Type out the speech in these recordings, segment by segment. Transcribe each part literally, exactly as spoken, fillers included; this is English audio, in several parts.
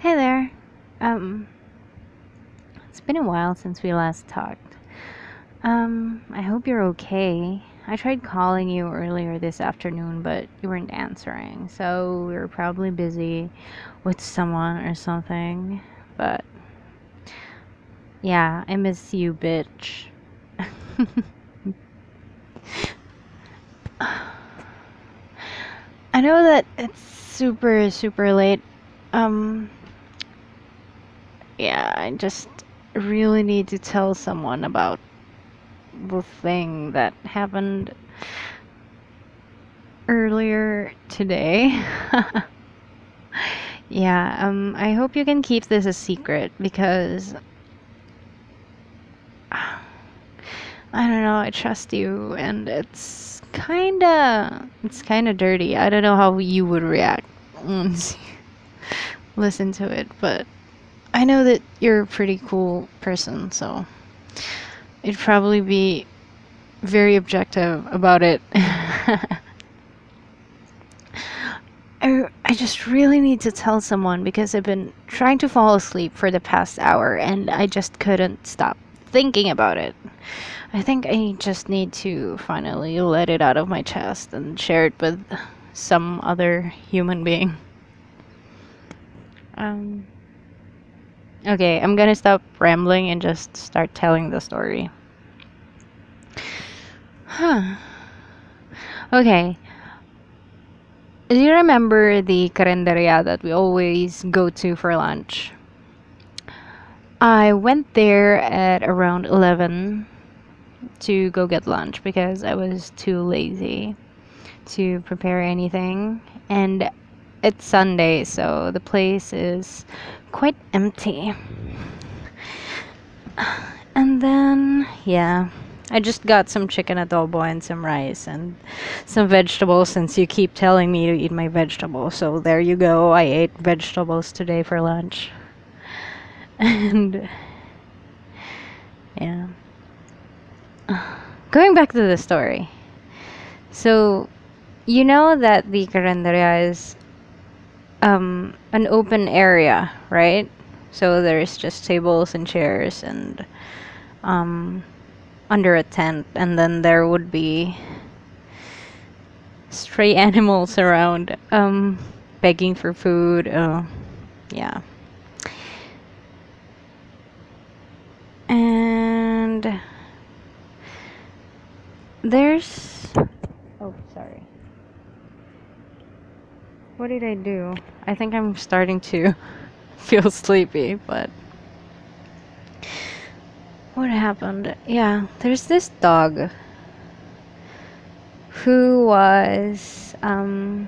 Hey there. Um, it's been a while since we last talked. Um, I hope you're okay. I tried calling you earlier this afternoon, but you weren't answering, so we were probably busy with someone or something. But yeah, I miss you, bitch. I know that it's super, super late. Um, yeah, I just really need to tell someone about the thing that happened earlier today. Yeah, um, I hope you can keep this a secret because I don't know, I trust you and it's kinda it's kinda dirty. I don't know how you would react once you listen to it, but I know that you're a pretty cool person, so it'd probably be very objective about it. I, I just really need to tell someone because I've been trying to fall asleep for the past hour and I just couldn't stop thinking about it. I think I just need to finally let it out of my chest and share it with some other human being. Um, okay, I'm gonna stop rambling and just start telling the story. Huh. Okay. Do you remember the carinderia that we always go to for lunch? I went there at around eleven to go get lunch because I was too lazy to prepare anything. And it's Sunday, so the place is quite empty. And then, yeah, I just got some chicken adobo and some rice and some vegetables since you keep telling me to eat my vegetables. So there you go. I ate vegetables today for lunch. And yeah. Going back to the story. So, you know that the carinderia is um, an open area, right? So there's just tables and chairs and um, under a tent, and then there would be stray animals around, um, begging for food. Oh, yeah. And there's. Oh, sorry. What did I do? I think I'm starting to feel sleepy, but what happened? Yeah, there's this dog who was um,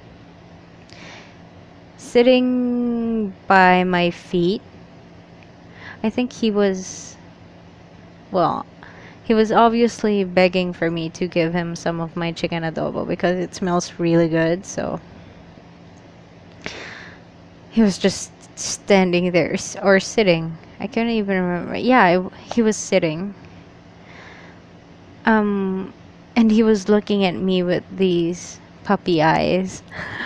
sitting by my feet. I think he was, well, he was obviously begging for me to give him some of my chicken adobo because it smells really good. So he was just standing there s- or sitting. I can't even remember. Yeah, I, he was sitting. Um, and he was looking at me with these puppy eyes.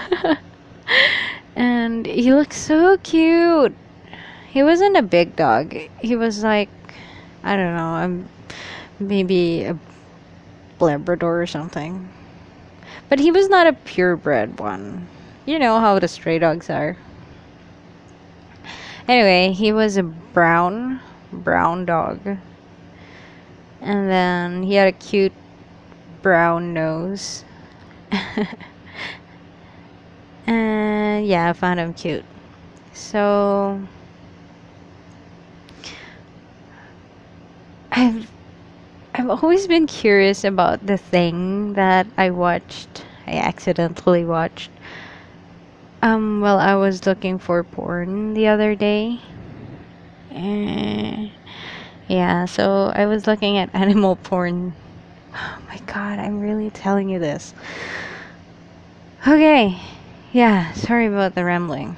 And he looked so cute. He wasn't a big dog. He was like, I don't know, um, maybe a Labrador or something. But he was not a purebred one. You know how the stray dogs are. Anyway, he was a brown, brown dog. And then he had a cute brown nose. And yeah, I found him cute. So I've I've always been curious about the thing that I watched. I accidentally watched um while I was looking for porn the other day. Eh, yeah, so I was looking at animal porn. Oh my god, I'm really telling you this. Okay. Yeah, sorry about the rambling.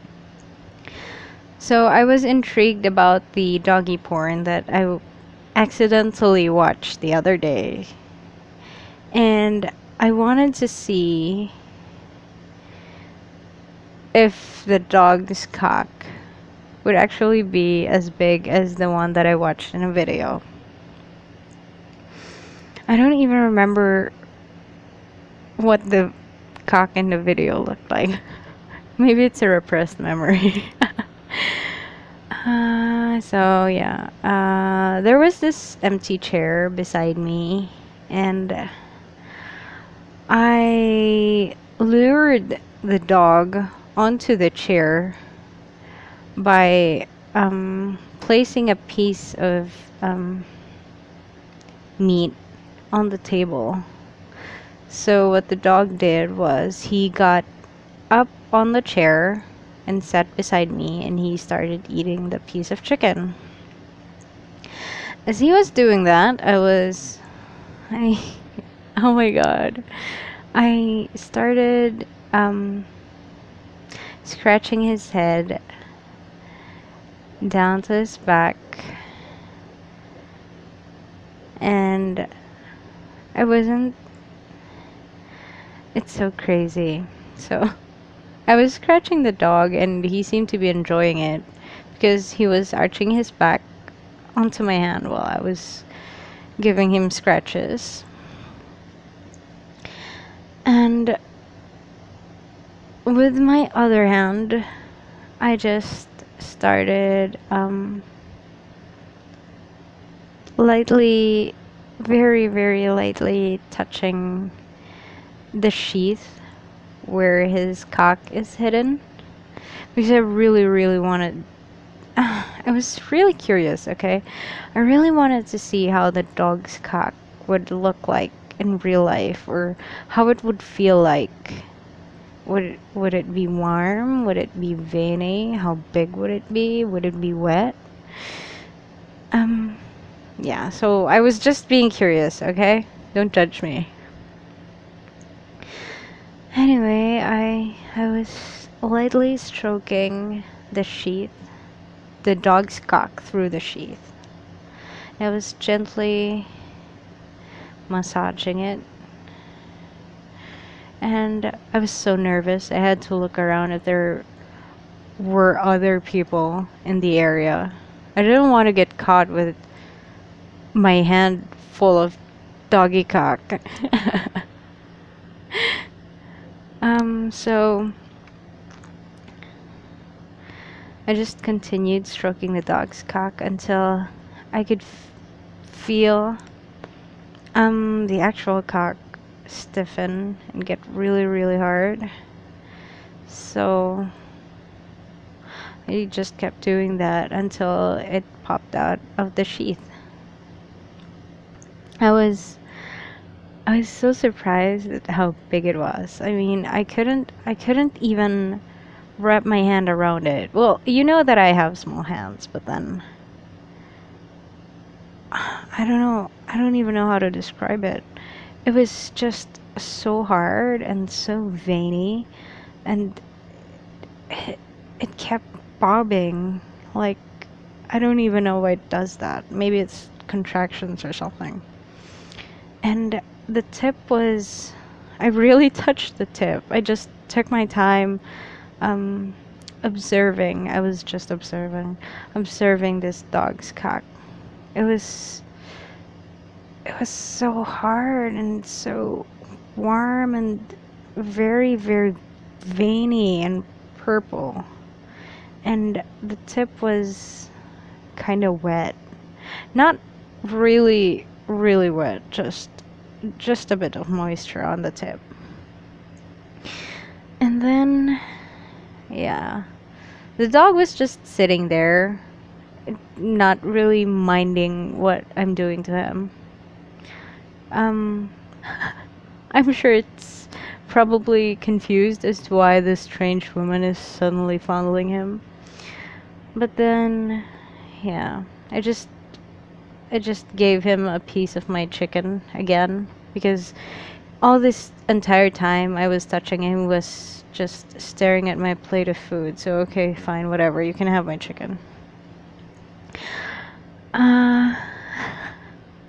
So I was intrigued about the doggy porn that I w- accidentally watched the other day. And I wanted to see if the dog's cock would actually be as big as the one that I watched in a video. I don't even remember what the cock in the video looked like. Maybe it's a repressed memory. uh, so yeah, uh, there was this empty chair beside me, and I lured the dog onto the chair by um, placing a piece of um, meat on the table. So what the dog did was he got up on the chair and sat beside me, and he started eating the piece of chicken. As he was doing that, I was I oh my god. I started um scratching his head down to his back, and I wasn't it's so crazy. So I was scratching the dog, and he seemed to be enjoying it because he was arching his back onto my hand while I was giving him scratches. And with my other hand, I just started um, lightly, very, very lightly touching the sheath where his cock is hidden, because I really, really wanted. I was really curious, okay? I really wanted to see how the dog's cock would look like in real life, or how it would feel like. Would it, would it be warm? Would it be veiny? How big would it be? Would it be wet? Um, yeah, so I was just being curious, okay? Don't judge me. Anyway, I I was lightly stroking the sheath, the dog's cock through the sheath. I was gently massaging it, and I was so nervous. I had to look around if there were other people in the area. I didn't want to get caught with my hand full of doggy cock. um, so I just continued stroking the dog's cock until I could f- feel um the actual cock stiffen and get really, really hard. So I just kept doing that until it popped out of the sheath. I was I was so surprised at how big it was. I mean, I couldn't I couldn't even wrap my hand around it. Well, you know that I have small hands, but then I don't know. I don't even know how to describe it. It was just so hard and so veiny, and it, it kept bobbing. Like, I don't even know why it does that. Maybe it's contractions or something. And the tip was, I really touched the tip. I just took my time um, observing. I was just observing, observing this dog's cock. It was, it was so hard and so warm and very, very veiny and purple. And the tip was kind of wet. Not really, really wet, just just a bit of moisture on the tip. And then, yeah, the dog was just sitting there, not really minding what I'm doing to him. Um, I'm sure it's probably confused as to why this strange woman is suddenly fondling him. But then, yeah, I just I just gave him a piece of my chicken again, because all this entire time I was touching him, he was just staring at my plate of food. So okay, fine, whatever, you can have my chicken. Uh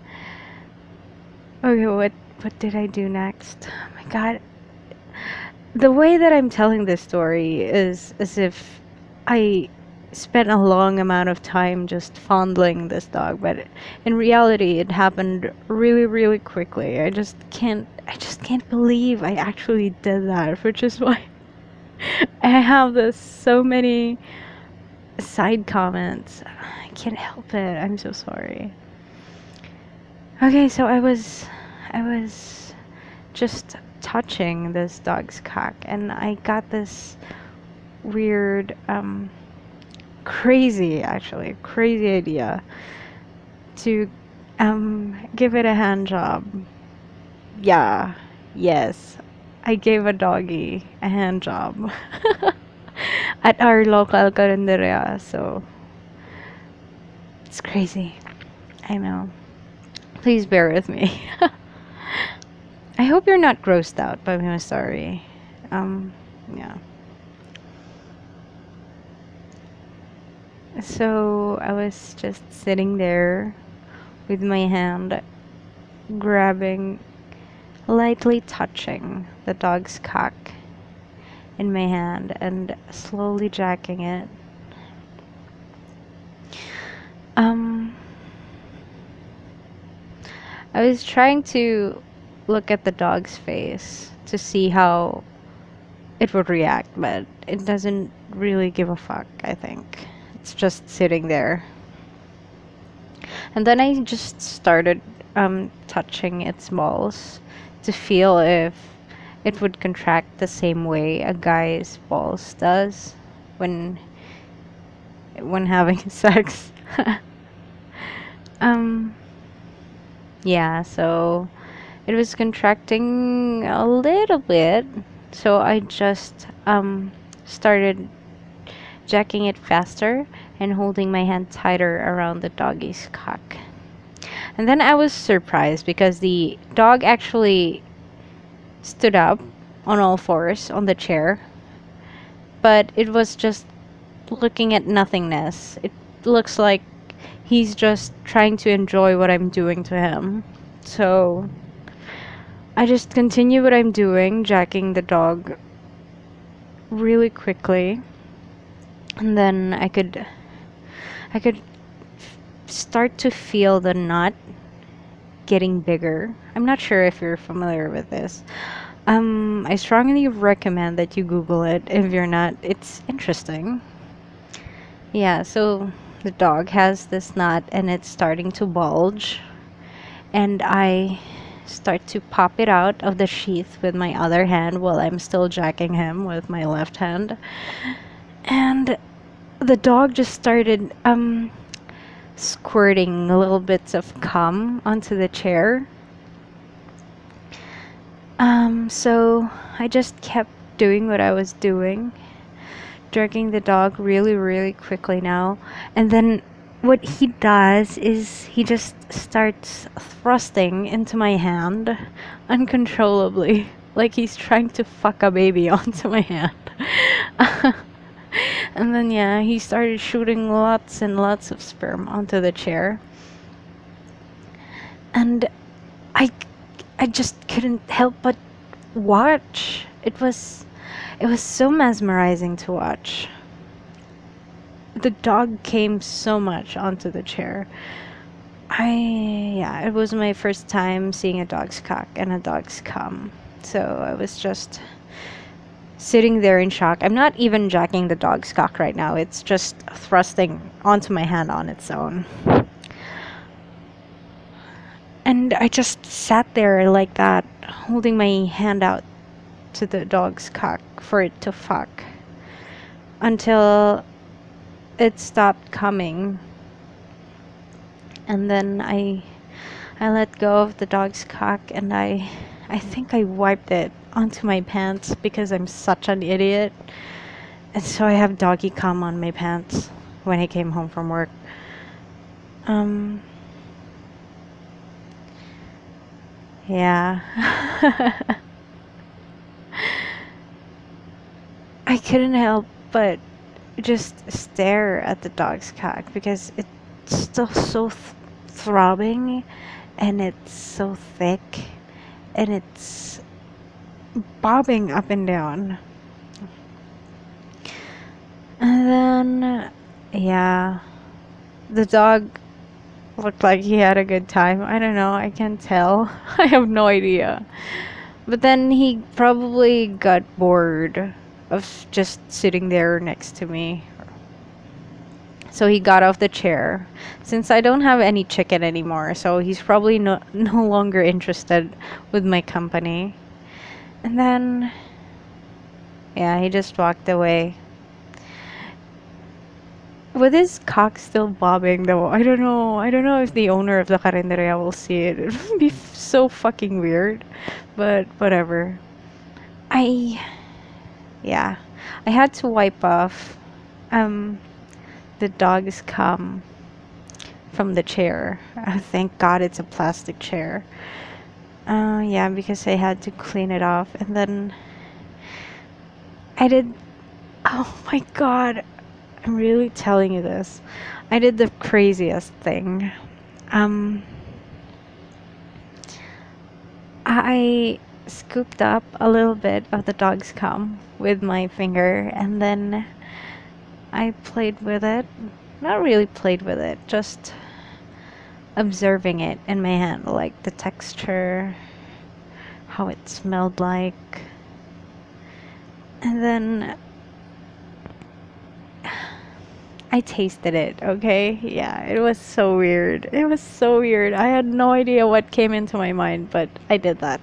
okay, what what did I do next? Oh my god. the way that I'm telling this story is as if I spent a long amount of time just fondling this dog, but in reality, it happened really, really quickly. I just can't, I just can't believe I actually did that, which is why I have this so many side comments. I can't help it. I'm so sorry. Okay, so I was, I was just touching this dog's cock, and I got this weird, um, crazy, actually, crazy idea to, um, give it a hand job. Yeah, yes, I gave a doggy a hand job at our local carinderia, so it's crazy. I know. Please bear with me. I hope you're not grossed out by my story. Um, yeah. So I was just sitting there with my hand grabbing, lightly touching the dog's cock in my hand and slowly jacking it. Um, I was trying to look at the dog's face to see how it would react, but it doesn't really give a fuck, I think. It's just sitting there. And then I just started um, touching its balls to feel if it would contract the same way a guy's balls does when when having sex. um yeah, so it was contracting a little bit, so I just um started jacking it faster and holding my hand tighter around the doggy's cock. And then I was surprised because the dog actually stood up on all fours on the chair, but it was just looking at nothingness. It looks like he's just trying to enjoy what I'm doing to him. So I just continue what I'm doing, jacking the dog really quickly. And then I could I could start to feel the nut getting bigger. I'm not sure if you're familiar with this. Um, I strongly recommend that you Google it if you're not. It's interesting. Yeah, so the dog has this nut and it's starting to bulge, and I start to pop it out of the sheath with my other hand while I'm still jacking him with my left hand. And the dog just started um squirting little bits of cum onto the chair. Um, so I just kept doing what I was doing, jerking the dog really, really quickly now. And then what he does is he just starts thrusting into my hand uncontrollably, like he's trying to fuck a baby onto my hand. And then, yeah, he started shooting lots and lots of sperm onto the chair. And I, I just couldn't help but watch. It was, it was so mesmerizing to watch. The dog came so much onto the chair. I, yeah, it was my first time seeing a dog's cock and a dog's cum. So I was just sitting there in shock. I'm not even jacking the dog's cock right now. It's just thrusting onto my hand on its own. And I just sat there like that, holding my hand out to the dog's cock for it to fuck until it stopped coming. And then I I let go of the dog's cock, and I I think I wiped it onto my pants because I'm such an idiot. And so I have doggy cum on my pants when I came home from work. Um Yeah. I couldn't help but just stare at the dog's cock because it's still so th- throbbing, and it's so thick, and it's bobbing up and down. And then, yeah, the dog looked like he had a good time. I don't know, I can't tell. I have no idea. But then he probably got bored of just sitting there next to me. So he got off the chair. Since I don't have any chicken anymore, so he's probably no, no longer interested with my company. And then, yeah, he just walked away. With his cock still bobbing though, I don't know. I don't know if the owner of the carinderia will see it. It would be f- so fucking weird. But whatever. I, yeah, I had to wipe off um the dog's cum from the chair. Uh, thank God it's a plastic chair. Uh, yeah, because I had to clean it off, and then I did. Oh my God, I'm really telling you this. I did the craziest thing. Um, I scooped up a little bit of the dog's cum with my finger, and then I played with it. Not really played with it, just observing it in my hand, like the texture, how it smelled like. And then I tasted it, okay? Yeah, it was so weird. It was so weird. I had no idea what came into my mind, but I did that.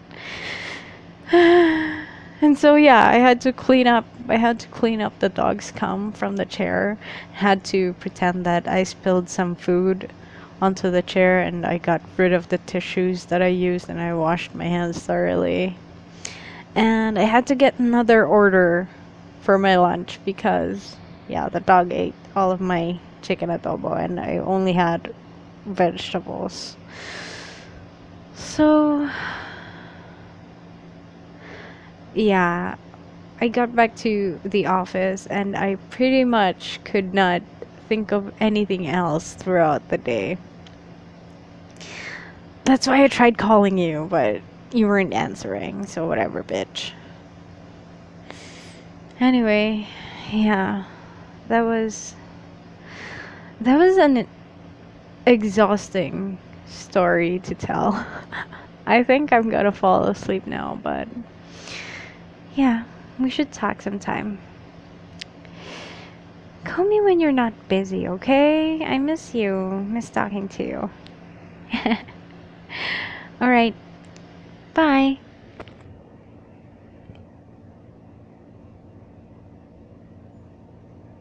And so yeah, I had to clean up I had to clean up the dog's cum from the chair. Had to pretend that I spilled some food onto the chair, and I got rid of the tissues that I used, and I washed my hands thoroughly. And I had to get another order for my lunch because yeah, the dog ate all of my chicken adobo and I only had vegetables. So yeah, I got back to the office and I pretty much could not think of anything else throughout the day. That's why I tried calling you, but you weren't answering, so whatever, bitch. Anyway, yeah, that was that was an exhausting story to tell. I think I'm gonna fall asleep now, but yeah, we should talk sometime. Call me when you're not busy, okay? I miss you. Miss talking to you. Alright, bye.